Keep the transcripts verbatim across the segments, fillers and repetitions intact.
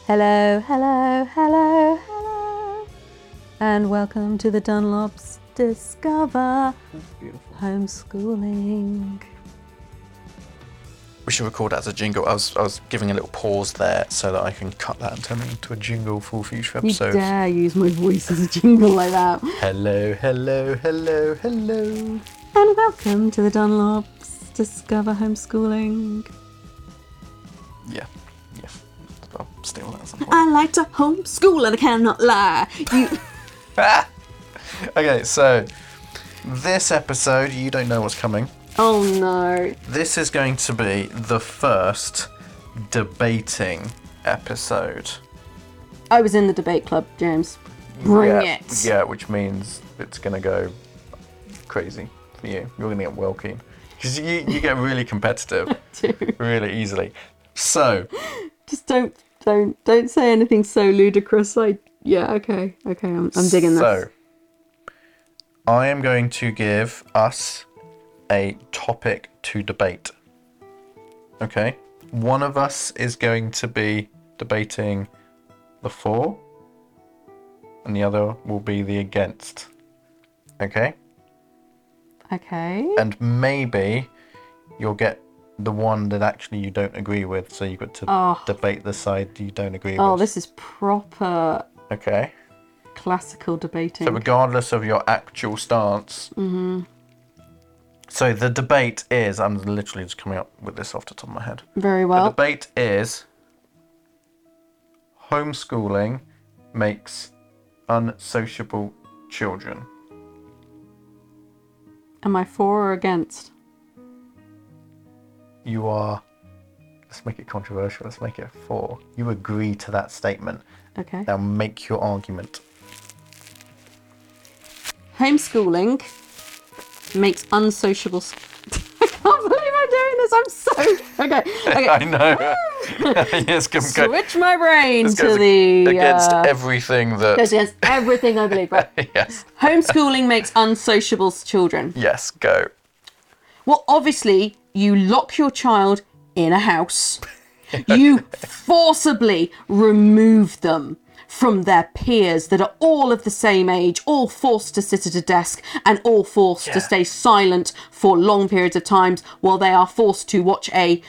Hello, hello, hello, hello, and welcome to the Dunlops Discover Homeschooling. We should record that as a jingle. I was I was giving a little pause there so that I can cut that and turn it into a jingle for future You episodes. dare use my voice as a jingle like that. Hello, hello, hello, hello. And welcome to the Dunlops Discover Homeschooling. Yeah, yeah. I'll steal that at some point. I like to homeschool and I cannot lie. You... Okay, so this episode, you don't know what's coming. Oh no. This is going to be the first debating episode. I was in the debate club, James. Bring yeah, it. Yeah, which means it's going to go crazy for you. You're going to get well keen. Because you, you get really competitive really easily. So... Just don't, don't, don't say anything so ludicrous. I, yeah, okay, okay, I'm, I'm digging so, this. So, I am going to give us a topic to debate. Okay? One of us is going to be debating the for, and the other will be the against. Okay? Okay. And maybe you'll get the one that actually you don't agree with, so you've got to Oh. debate the side you don't agree Oh, with. this is proper Okay? classical debating. So regardless of your actual stance, Mm-hmm. so the debate is, I'm literally just coming up with this off the top of my head. Very well. The debate is, homeschooling makes unsociable children. Am I for or against? You are, let's make it controversial, let's make it for. You agree to that statement. Okay. Now make your argument. Homeschooling makes unsociable... s- I can't believe I'm doing this. I'm so... Okay. Okay. I know. Yes, come go. Switch my brain This to goes the... against uh, everything that... goes against everything I believe. Right. Yes. Homeschooling makes unsociable s- children. Yes, go. Well, obviously, you lock your child in a house. You forcibly remove them from their peers that are all of the same age, all forced to sit at a desk and all forced Yeah. to stay silent for long periods of times while they are forced to watch a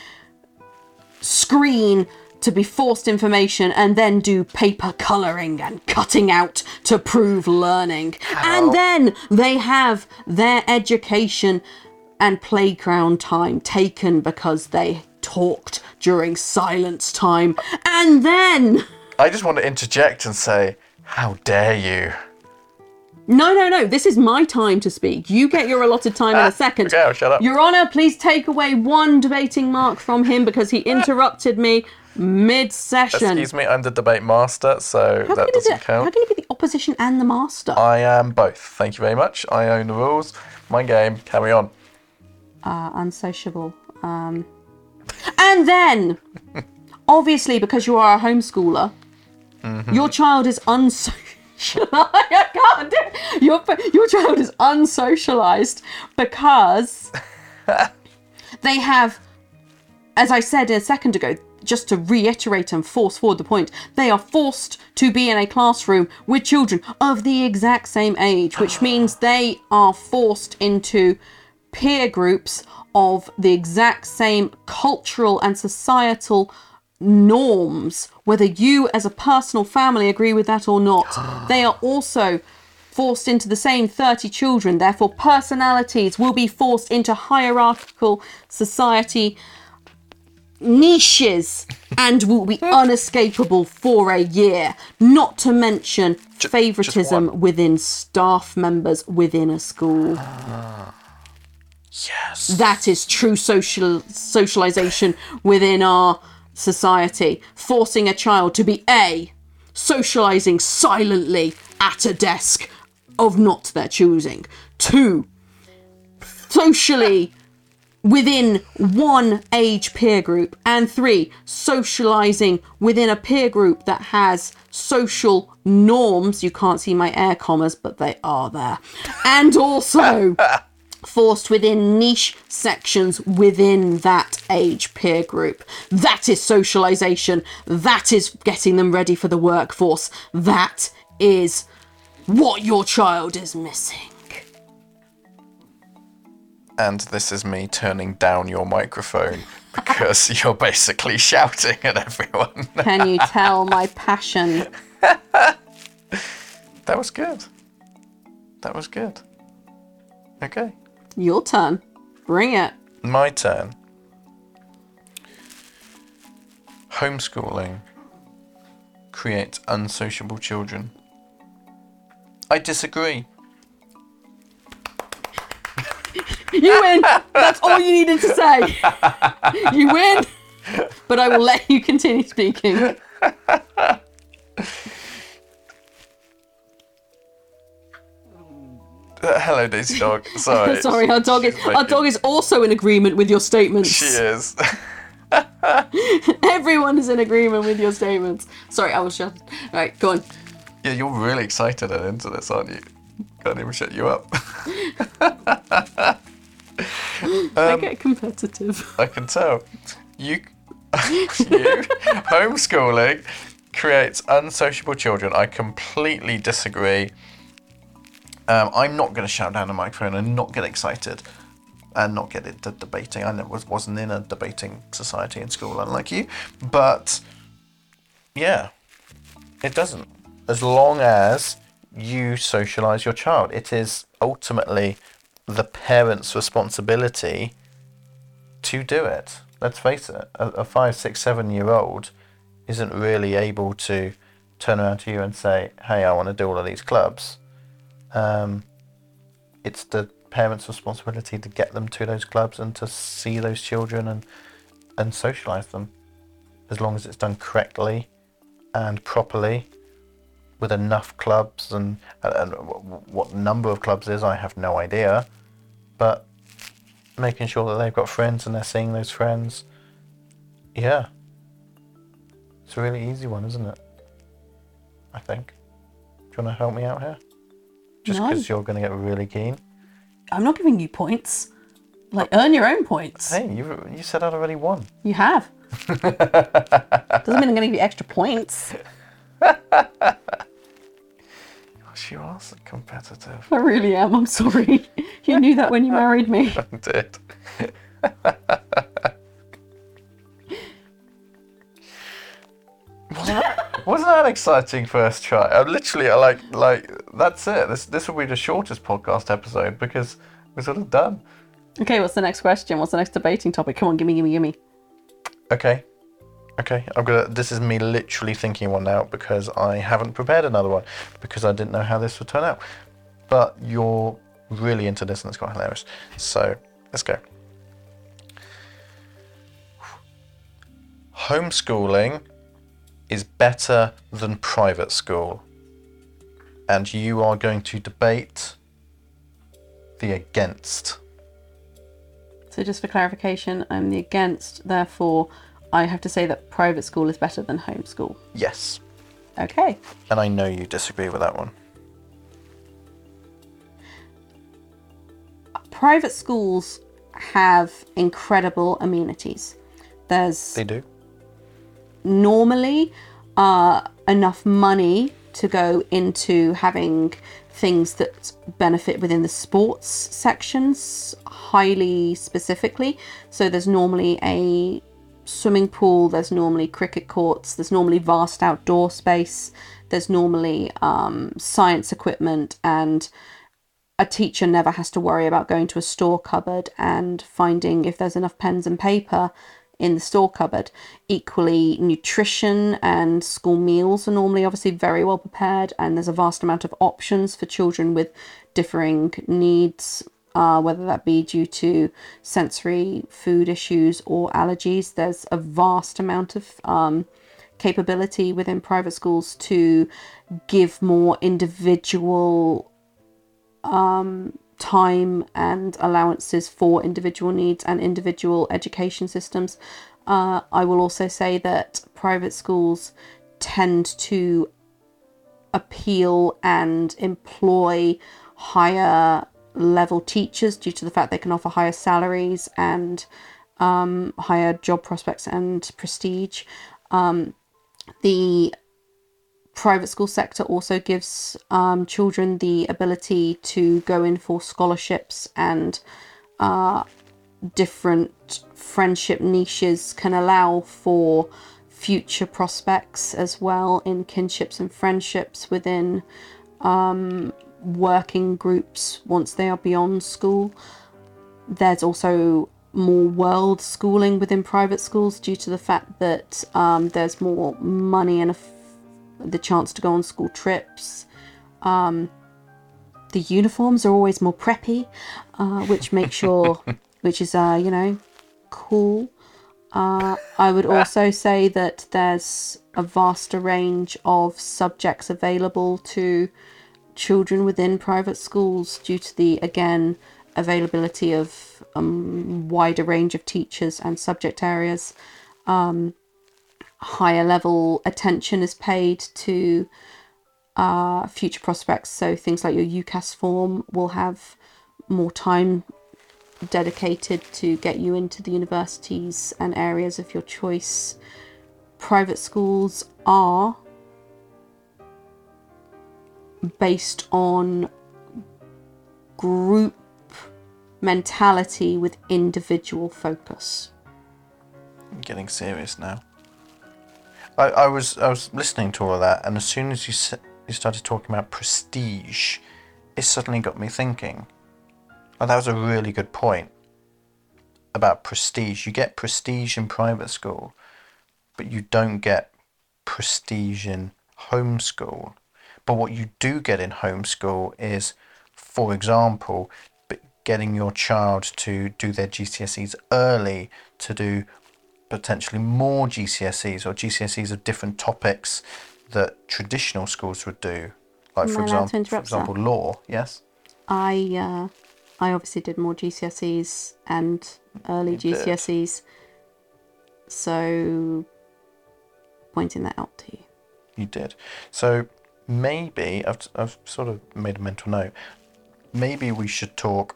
screen to be forced information and then do paper colouring and cutting out to prove learning. How? And then they have their education and playground time taken because they talked during silence time. And then... I just want to interject and say, how dare you? No, no, no. This is my time to speak. You get your allotted time in a second. Okay, I'll shut up. Your Honour, please take away one debating mark from him because he interrupted me mid-session. Excuse me, I'm the debate master, so How can, that you be doesn't the, count. how can you be the opposition and the master? I am both. Thank you very much. I own the rules. My game. Carry on. Uh, unsociable. Um, and then, obviously, because you are a homeschooler, Mm-hmm. your child is unsocialized. I can't do it. Your, your child is unsocialized because they have, as I said a second ago, just to reiterate and force forward the point, they are forced to be in a classroom with children of the exact same age, which means they are forced into peer groups of the exact same cultural and societal norms, whether you as a personal family agree with that or not. They are also forced into the same thirty children, therefore personalities will be forced into hierarchical society niches and will be unescapable for a year, not to mention just favoritism one. within staff members within a school. Yes. That is true social socialization within our society, forcing a child to be A, socializing silently at a desk of not their choosing, two, socially within one age peer group, and three, socializing within a peer group that has social norms. You can't see my air commas, but they are there. And also forced within niche sections within that age peer group. That is socialization. That is getting them ready for the workforce. That is what your child is missing. And this is me turning down your microphone because you're basically shouting at everyone. Can you tell my passion? That was good. That was good. Okay. Your turn. Bring it. My turn. Homeschooling creates unsociable children. I disagree. You win. That's all you needed to say. You win. But I will let you continue speaking. Uh, hello, Daisy Dog. Sorry. Sorry, our dog is She's our dog is also in agreement with your statements. She is. Everyone is in agreement with your statements. Sorry, I was just right. Go on. Yeah, you're really excited and into this, aren't you? Can't even shut you up. I get competitive. I can tell. You, you homeschooling creates unsociable children. I completely disagree. Um, I'm not going to shout down the microphone and not get excited and not get into debating. I never was, wasn't in a debating society in school, unlike you. But, yeah, it doesn't. As long as you socialise your child. It is ultimately the parent's responsibility to do it. Let's face it, a, a five, six, seven-year-old isn't really able to turn around to you and say, hey, I want to do all of these clubs. Um, it's the parents' responsibility to get them to those clubs and to see those children and and socialise them, as long as it's done correctly and properly, with enough clubs and, and, and what number of clubs is, I have no idea, but making sure that they've got friends and they're seeing those friends, yeah, it's a really easy one, isn't it? I think. Do you want to help me out here? Just No. because you're going to get really keen. I'm not giving you points. Like, earn your own points. Hey, you you said I'd already won. You have. Doesn't mean I'm going to give you extra points. Gosh, you are so competitive. I really am. I'm sorry. You knew that when you married me. I did. Wasn't that, wasn't that an exciting first try? I literally, I like, like that's it. This this will be the shortest podcast episode because we're sort of done. Okay, what's the next question? What's the next debating topic? Come on, gimme, gimme, gimme. Okay, okay. I'm gonna. This is me literally thinking one out because I haven't prepared another one because I didn't know how this would turn out. But you're really into this and it's quite hilarious. So let's go. Homeschooling is better than private school, and you are going to debate the against. So just for clarification, I'm the against, therefore I have to say that private school is better than homeschool. Yes, Okay. and I know you disagree with that one. Private schools have incredible amenities. There's They do. normally uh, enough money to go into having things that benefit within the sports sections highly specifically. So there's normally a swimming pool, there's normally cricket courts, there's normally vast outdoor space, there's normally um, science equipment, and a teacher never has to worry about going to a store cupboard and finding if there's enough pens and paper in the store cupboard. Equally, nutrition and school meals are normally obviously very well prepared, and there's a vast amount of options for children with differing needs, uh, whether that be due to sensory food issues or allergies. There's a vast amount of um, capability within private schools to give more individual um, time and allowances for individual needs and individual education systems. Uh, I will also say that private schools tend to appeal and employ higher level teachers due to the fact they can offer higher salaries and um, higher job prospects and prestige. Um, the private school sector also gives um, children the ability to go in for scholarships, and uh, different friendship niches can allow for future prospects as well in kinships and friendships within um, working groups once they are beyond school. There's also more world schooling within private schools due to the fact that um, there's more money and a f- the chance to go on school trips. Um, the uniforms are always more preppy, uh, which makes sure, which is, uh, you know, cool. Uh, I would also say that there's a vaster range of subjects available to children within private schools due to the, again, availability of a um, wider range of teachers and subject areas. Um, higher level attention is paid to uh, future prospects. So things like your UCAS form will have more time dedicated to get you into the universities and areas of your choice. Private schools are based on group mentality with individual focus. I'm getting serious now. I, I was I was listening to all of that, and as soon as you s- you started talking about prestige, it suddenly got me thinking. Oh, that was a really good point about prestige. You get prestige in private school, but you don't get prestige in homeschool. But what you do get in homeschool is, for example, getting your child to do their G C S Es early, to do potentially more G C S Es or G C S Es of different topics that traditional schools would do. Like, for example, for example, law. Yes. I uh, I obviously did more G C S Es and early G C S Es, so pointing that out to you. You did. So maybe I've I've sort of made a mental note. Maybe we should talk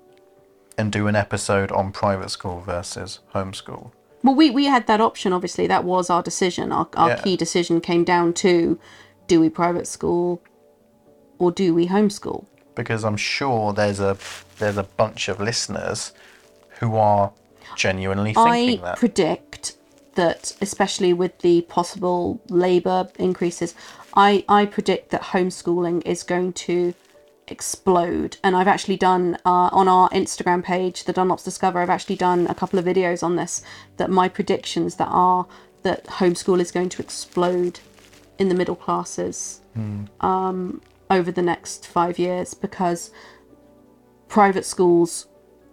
and do an episode on private school versus homeschool. Well, we, we had that option, obviously. That was our decision. Our, our Yeah. key decision came down to, do we private school or do we homeschool? Because I'm sure there's a there's a bunch of listeners who are genuinely thinking I that. predict that, especially with the possible labour increases, I, I predict that homeschooling is going to explode. And I've actually done uh, on our Instagram page, the Dunlops Discover, I've actually done a couple of videos on this, that my predictions that are that homeschool is going to explode in the middle classes mm. um, over the next five years because private schools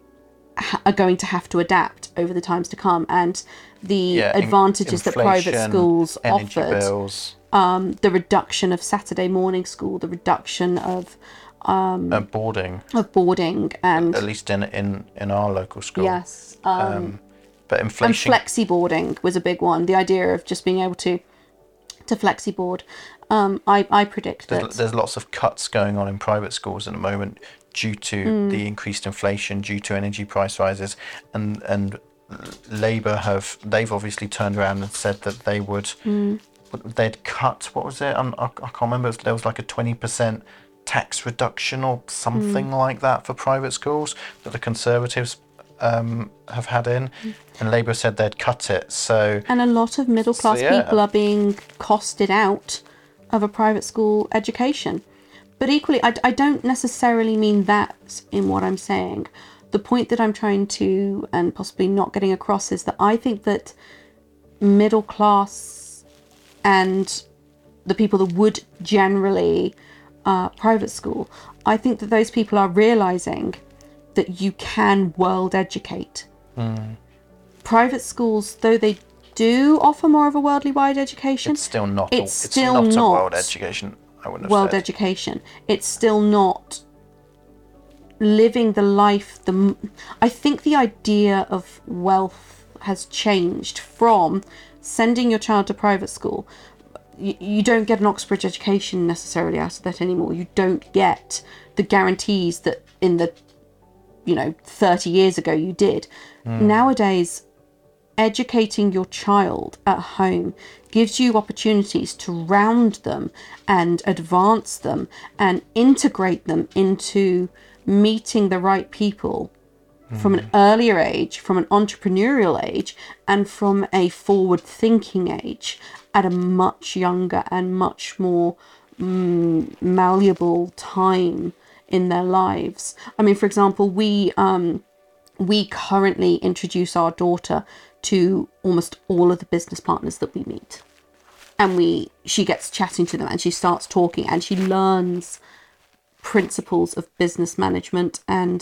ha- are going to have to adapt over the times to come, and the yeah, advantages in- that private schools energy offered, bills. Um, the reduction of Saturday morning school, the reduction of um, uh, boarding, of boarding, and at least in in, in our local school. Yes, um, um, but inflation and flexi boarding was a big one. The idea of just being able to to flexi board. Um, I I predict there's, that there's lots of cuts going on in private schools at the moment due to mm. the increased inflation, due to energy price rises, and and Labour have they've obviously turned around and said that they would mm. they'd cut, what was it? I, I can't remember. There was like a twenty percent tax reduction or something mm. like that for private schools that the Conservatives um, have had in, mm. and Labour said they'd cut it. So and a lot of middle class so, yeah. people are being costed out of a private school education. But equally, I, I don't necessarily mean that in what I'm saying. The point that I'm trying to, and possibly not getting across, is that I think that middle class and the people that would generally uh, private school, I think that those people are realising that you can world educate. Mm. Private schools, though they do offer more of a worldly wide education, it's still not. It's, a, it's still not, not a world education. I wouldn't have world said. education. It's still not living the life. The I think the idea of wealth has changed from sending your child to private school. you, you don't get an Oxbridge education necessarily out of that anymore. You don't get the guarantees that in the, you know, thirty years ago you did. Mm. Nowadays, educating your child at home gives you opportunities to round them and advance them and integrate them into meeting the right people mm. from an earlier age, from an entrepreneurial age, and from a forward-thinking age at a much younger and much more mm, malleable time in their lives. I mean, for example, we um, we currently introduce our daughter to almost all of the business partners that we meet. And we she gets chatting to them and she starts talking and she learns principles of business management and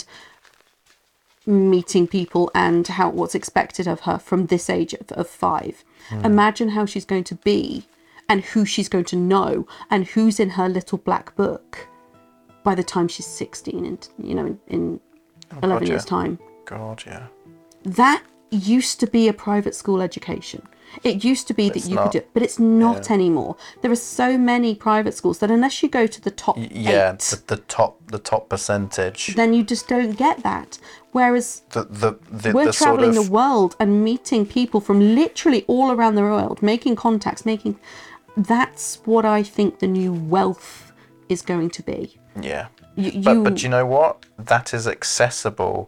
meeting people and how what's expected of her from this age of, of five. Mm. Imagine how she's going to be and who she's going to know and who's in her little black book by the time she's sixteen and, you know, in, in oh, eleven God, years' yeah. time. God, yeah. That used to be a private school education. It used to be that It's you not. could do it, but it's not Yeah. anymore. There are so many private schools that unless you go to the top Y- yeah, eight, the, the top the top percentage. then you just don't get that. Whereas The the the, we're the sort traveling of the world and meeting people from literally all around the world, making contacts, making... That's what I think the new wealth is going to be. yeah. You, you But but you know what? That is accessible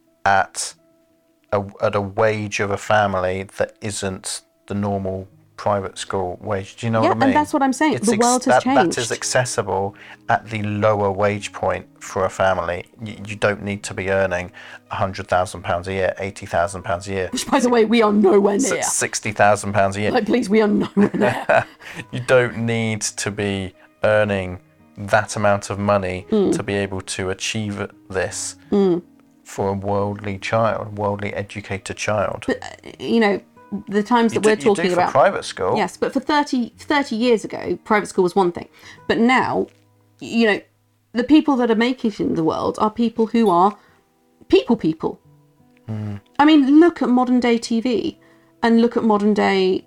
at a at a wage of a family that isn't the normal private school wage. Do you know yeah, what I mean? and that's what I'm saying. It's the ex- world has that, changed. That is accessible at the lower wage point for a family. You, you don't need to be earning one hundred thousand pounds a year, eighty thousand pounds a year, Which, by the way, we are nowhere near. sixty thousand pounds a year. Like, please, we are nowhere near. You don't need to be earning that amount of money Mm. to be able to achieve this mm. for a worldly child, worldly educated child. But, uh, you know, the times you that do, we're you talking do for about... private school. Yes, but for thirty, thirty years ago, private school was one thing. But now, you know, the people that are making it in the world are people who are people people. Mm. I mean, look at modern day T V and look at modern day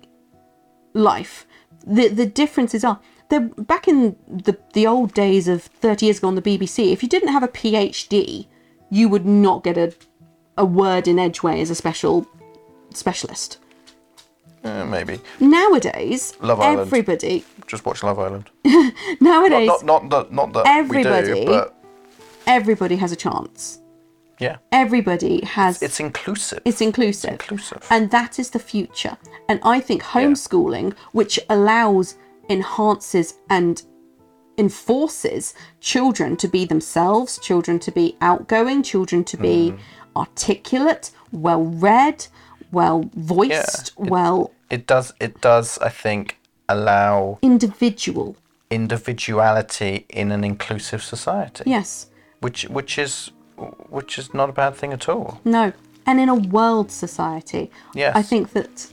life. The the differences are... They're, back in the, the old days of thirty years ago on the B B C, if you didn't have a PhD, you would not get a, a word in Edgeway as a special specialist. Uh, maybe. Nowadays, Love Island. everybody... Just watch Love Island. Nowadays, Not, not, not, that, not that everybody, we do, but everybody has a chance. yeah. Everybody has... It's inclusive. It's inclusive. It's inclusive. And that is the future. And I think homeschooling, which allows, enhances and enforces children to be themselves, children to be outgoing, children to be mm. articulate, well-read, well-voiced, yeah, it, well... It does, it does, I think, allow... Individual. Individuality in an inclusive society. Yes. Which which is which is not a bad thing at all. No. And in a world society. Yes. I think that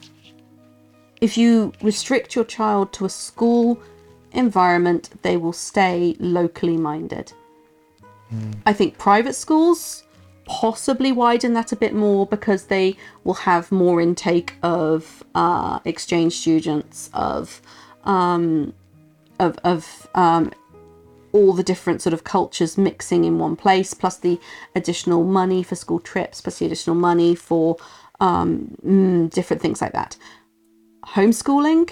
if you restrict your child to a school environment, they will stay locally minded. Mm. I think private schools possibly widen that a bit more because they will have more intake of uh, exchange students, of um, of, of um, all the different sort of cultures mixing in one place, plus the additional money for school trips, plus the additional money for um, mm, different things like that. Homeschooling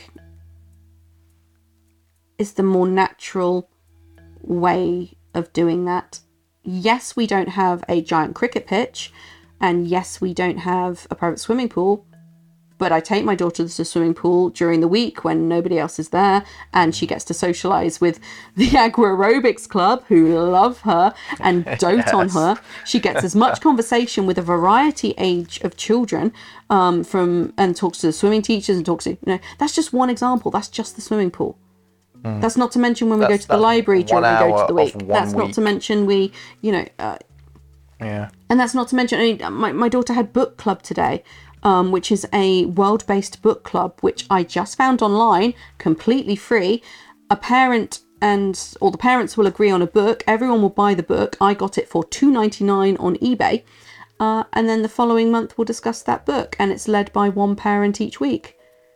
is the more natural way of doing that. Yes, we don't have a giant cricket pitch, and yes, we don't have a private swimming pool, but I take my daughter to the swimming pool during the week when nobody else is there, and she gets to socialise with the Agua Aerobics Club, who love her and dote yes. on her. She gets as much conversation with a variety age of children, um, from and talks to the swimming teachers and talks to, you know, that's just one example. That's just the swimming pool. Mm. That's not to mention when we that's, go to the library during we go to the week. That's week. not to mention we, you know, uh, yeah. And that's not to mention, I mean, my, my daughter had book club today, um, which is a world-based book club, which I just found online, completely free. A parent and, or the parents will agree on a book. Everyone will buy the book. I got it for two ninety-nine on eBay. Uh, and then the following month we'll discuss that book. And it's led by one parent each week.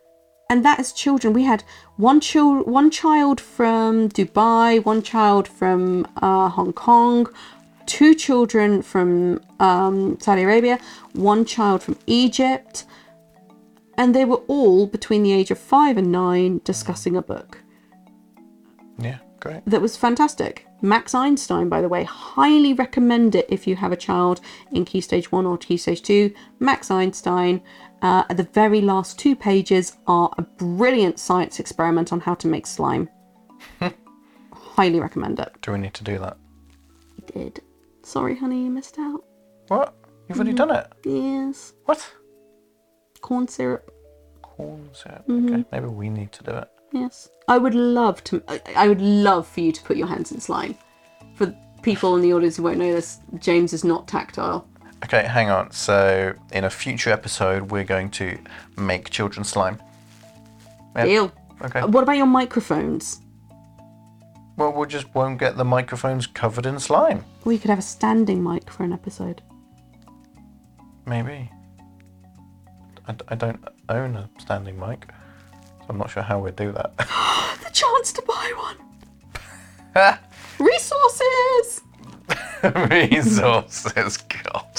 and that is children. We had one child, one child from Dubai, one child from uh, Hong Kong, two children from um, Saudi Arabia, one child from Egypt, and they were all between the age of five and nine discussing a book. Yeah, great. That was fantastic. Max Einstein, by the way, highly recommend it if you have a child in Key Stage one or Key Stage two. Max Einstein, uh, at the very last two pages, are a brilliant science experiment on how to make slime. Highly recommend it. Do we need to do that? I did. Sorry, honey, you missed out. What? You've already done it? Yes. What? Corn syrup. Corn syrup. Okay, maybe we need to do it. Yes. I would love to. I- I would love for you to put your hands in slime. For people in the audience who won't know this, James is not tactile. Okay, hang on. So, in a future episode, we're going to make children slime. Yeah. Deal. Okay. Uh, What about your microphones? Well, we just won't get the microphones covered in slime. We could have a standing mic for an episode. Maybe. I, I don't own a standing mic, so I'm not sure how we'd do that. The chance to buy one. Resources. Resources, God.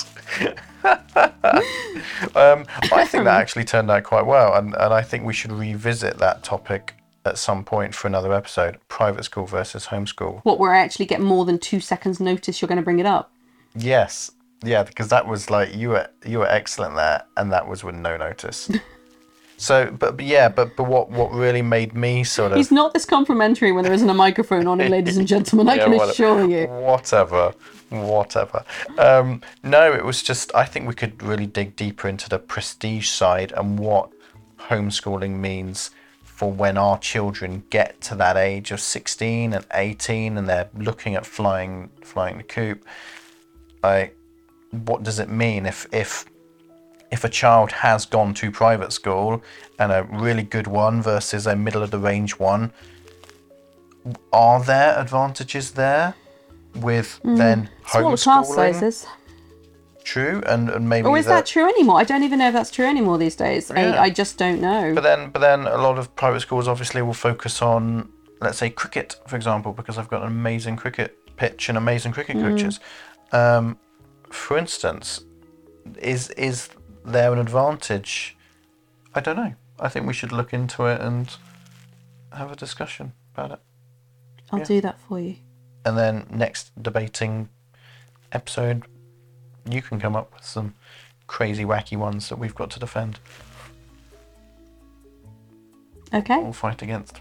um, I think that actually turned out quite well, and, and I think we should revisit that topic at some point for another episode. Private school versus homeschool. What, where I actually get more than two seconds notice you're going to bring it up? Yes, yeah, because that was like you were you were excellent there, and that was with no notice. So, but, but yeah, but but what what really made me sort of He's not this complimentary when there isn't a microphone on him, ladies and gentlemen, I Yeah, can what- assure you. Whatever, whatever. Um, no, it was just, I think we could really dig deeper into the prestige side and what homeschooling means for when our children get to that age of sixteen and eighteen and they're looking at flying flying the coop. Like, what does it mean if if if a child has gone to private school and a really good one versus a middle of the range one? Are there advantages there with then Smaller class homeschooling? sizes. True, and, and maybe Or is that true anymore? I don't even know if that's true anymore these days. Yeah. I, I just don't know. But then, but then a lot of private schools obviously will focus on, let's say, cricket, for example, because I've got an amazing cricket pitch and amazing cricket coaches. Um, for instance, is is there an advantage? I don't know. I think we should look into it and have a discussion about it. I'll yeah. do that for you. And then next debating episode, you can come up with some crazy, wacky ones that we've got to defend Okay. or fight against.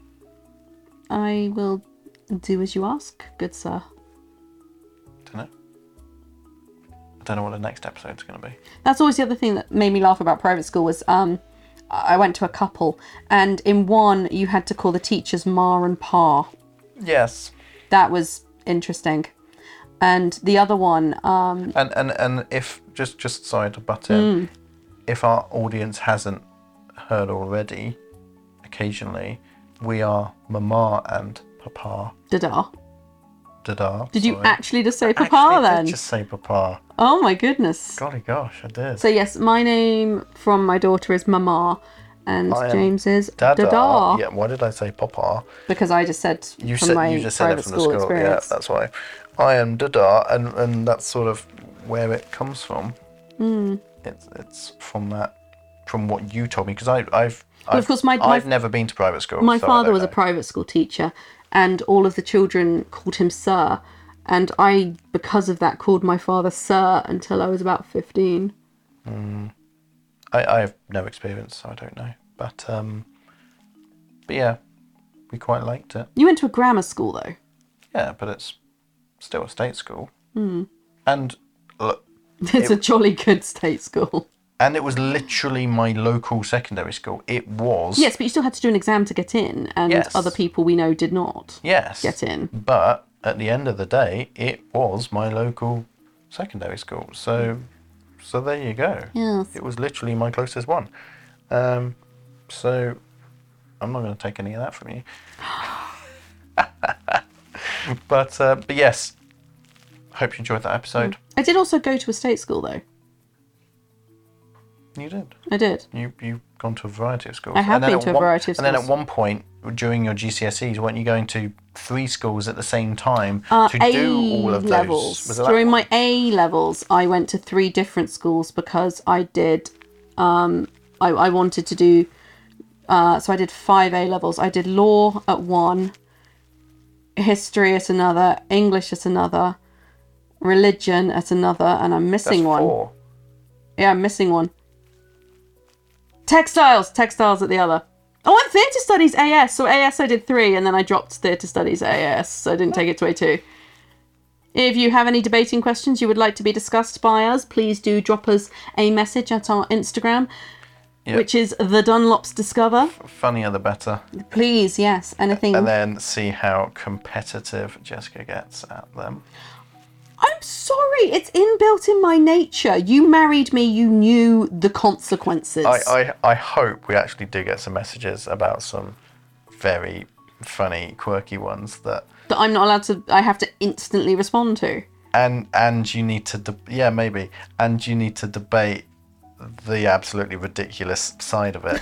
I will do as you ask, good sir. Don't know. I don't know what the next episode's going to be. That's always the other thing that made me laugh about private school was um, I went to a couple, and in one you had to call the teachers Ma and Pa. Yes. That was interesting. And the other one, um, And and and if just just sorry to butt in, if our audience hasn't heard already, occasionally we are Mama and Papa. Dada. Dada. Did you sorry. actually just say I Papa actually then? Did just say Papa. Oh my goodness. Golly gosh, I did. So yes, my name from my daughter is Mama, and I am James is Dada. Dada. Yeah. Why did I say Papa? Because I just said You from said my you just said private it from school, the school. Yeah, experience. that's why. I am Dada, and and that's sort of where it comes from. Mm. It's it's from that, from what you told me, because I I've. Well, I've, of course, my- my- I've never been to private school. My so I father don't was a know. private school teacher, and all of the children called him Sir. And I, because of that, called my father Sir until I was about fifteen. I, I have no experience, so I don't know. But um, but yeah, we quite liked it. You went to a grammar school, though. Yeah, but it's still a state school. Mm. And look, It's a jolly good state school. and it was literally my local secondary school. It was. Yes, but you still had to do an exam to get in, and Yes. other people we know did not Yes. get in. But at the end of the day, it was my local secondary school. So, so there you go. Yes. It was literally my closest one. Um, so I'm not going to take any of that from you. but uh, but yes, hope you enjoyed that episode. I did also go to a state school, though. You did. I did. You you gone to a variety of schools. I have And then been at to a one- variety of And then at schools. one point during your G C S Es, weren't you going to three schools at the same time Uh, to A do all of levels. those? Was it that During one? my A levels, I went to three different schools because I did. Um, I, I wanted to do. Uh, so I did five A levels. I did law at one, history at another, English at another, religion at another, and I'm missing That's one. four. Yeah, I'm missing one. Textiles, textiles at the other. Oh, and theatre studies A S. So A S I did three, and then I dropped theatre studies A S. So I didn't take it to A two. If you have any debating questions you would like to be discussed by us, please do drop us a message at our Instagram, Yeah. which is the Dunlops Discover. Funnier the better. Please, yes, anything. And then see how competitive Jessica gets at them. I'm sorry, it's inbuilt in my nature. You married me, you knew the consequences. I, I, I hope we actually do get some messages about some very funny, quirky ones that... That I'm not allowed to, I have to instantly respond to. And and you need to... De- yeah, maybe. And you need to debate the absolutely ridiculous side of it.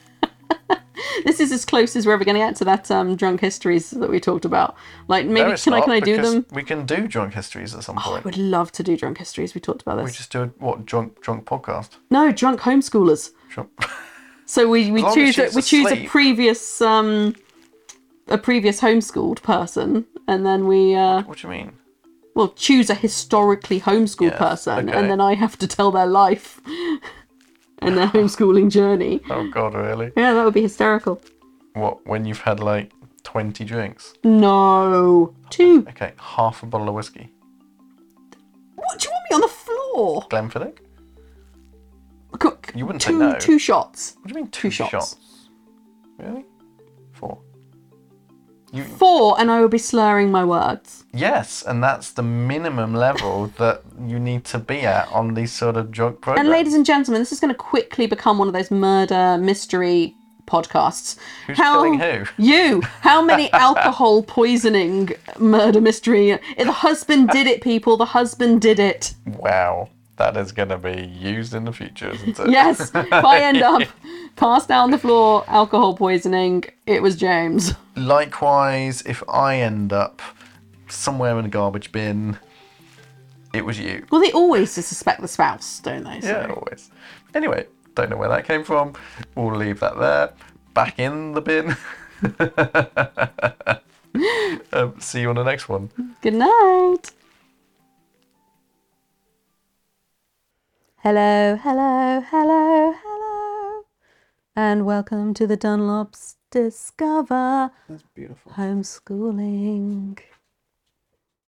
This is as close as we're ever going to get to that um, drunk histories that we talked about. Like, maybe, No, it's can I not, can I do because them? We can do drunk histories at some Oh, I point. would love to do drunk histories. We talked about this. We just do a, what, drunk drunk podcast? No, drunk homeschoolers. Sure. So we, we As long choose as a, she's we choose a asleep. previous um a previous homeschooled person, and then we uh What do you mean? well choose a historically homeschooled Yes, person, okay. and then I have to tell their life and their homeschooling journey. Oh, God, really? Yeah, that would be hysterical. What, when you've had, like, twenty drinks? No, two. Okay, half a bottle of whiskey. What do you want me on the floor? Glenfiddich? Cook. You wouldn't say two no. two shots. What do you mean two, Two shots. Really? Four. You, Four, and I will be slurring my words. yes, and that's the minimum level that you need to be at on these sort of drug programs. And ladies and gentlemen, this is going to quickly become one of those murder mystery podcasts. Who's killing who? You. How many alcohol poisoning murder mystery? The husband did it, people. The husband did it. Wow, that is going to be used in the future, isn't it? Yes. If I end up passed out on the floor, alcohol poisoning, it was James. Likewise, if I end up somewhere in a garbage bin, it was you. Well, they always suspect the spouse, don't they? So. Yeah, always. Anyway, don't know where that came from. We'll leave that there. Back in the bin. um, see you on the next one. Good night. Hello, hello, hello, hello. And welcome to the Dunlops Discover That's beautiful. Homeschooling.